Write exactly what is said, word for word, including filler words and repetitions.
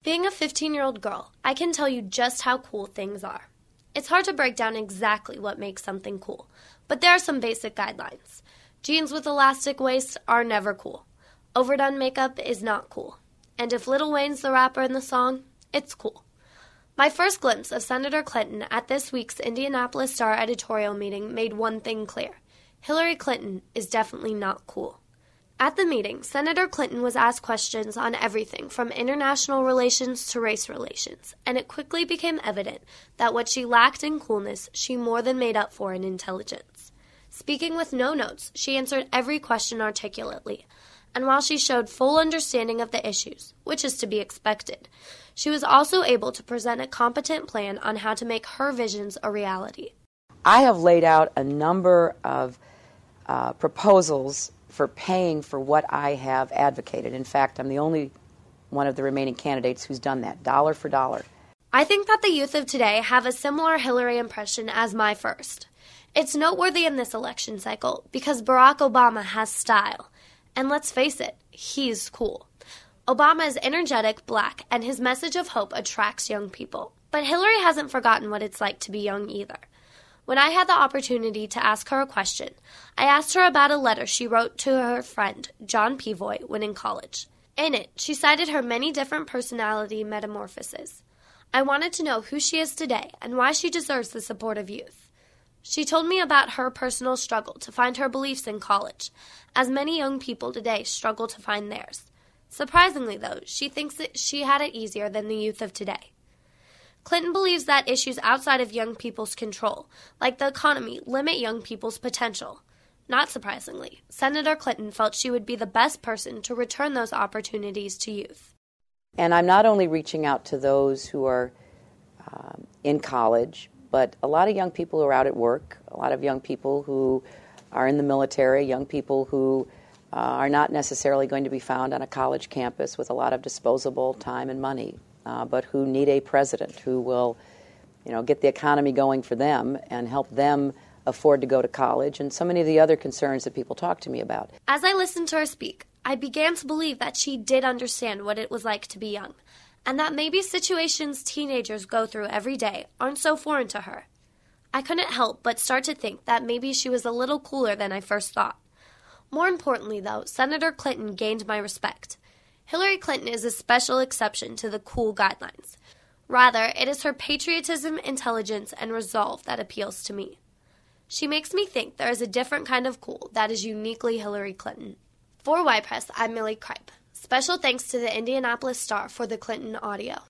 Being a fifteen-year-old girl, I can tell you just how cool things are. It's hard to break down exactly what makes something cool, but there are some basic guidelines. Jeans with elastic waists are never cool. Overdone makeup is not cool. And if Lil Wayne's the rapper in the song, it's cool. My first glimpse of Senator Clinton at this week's Indianapolis Star editorial meeting made one thing clear. Hillary Clinton is definitely not cool. At the meeting, Senator Clinton was asked questions on everything from international relations to race relations, and it quickly became evident that what she lacked in coolness, she more than made up for in intelligence. Speaking with no notes, she answered every question articulately, and while she showed full understanding of the issues, which is to be expected, she was also able to present a competent plan on how to make her visions a reality. I have laid out a number of uh, proposals for paying for what I have advocated. In fact, I'm the only one of the remaining candidates who's done that, dollar for dollar. I think that the youth of today have a similar Hillary impression as my first. It's noteworthy in this election cycle because Barack Obama has style. And let's face it, he's cool. Obama is energetic, black, and his message of hope attracts young people. But Hillary hasn't forgotten what it's like to be young either. When I had the opportunity to ask her a question, I asked her about a letter she wrote to her friend, John Pevoy, when in college. In it, she cited her many different personality metamorphoses. I wanted to know who she is today and why she deserves the support of youth. She told me about her personal struggle to find her beliefs in college, as many young people today struggle to find theirs. Surprisingly, though, she thinks that she had it easier than the youth of today. Clinton believes that issues outside of young people's control, like the economy, limit young people's potential. Not surprisingly, Senator Clinton felt she would be the best person to return those opportunities to youth. And I'm not only reaching out to those who are um, in college, but a lot of young people who are out at work, a lot of young people who are in the military, young people who uh, are not necessarily going to be found on a college campus with a lot of disposable time and money. Uh, but who need a president who will, you know, get the economy going for them and help them afford to go to college, and so many of the other concerns that people talk to me about. As I listened to her speak, I began to believe that she did understand what it was like to be young, and that maybe situations teenagers go through every day aren't so foreign to her. I couldn't help but start to think that maybe she was a little cooler than I first thought. More importantly, though, Senator Clinton gained my respect. Hillary Clinton is a special exception to the cool guidelines. Rather, it is her patriotism, intelligence, and resolve that appeals to me. She makes me think there is a different kind of cool that is uniquely Hillary Clinton. For Y Press, I'm Millie Kripe. Special thanks to the Indianapolis Star for the Clinton audio.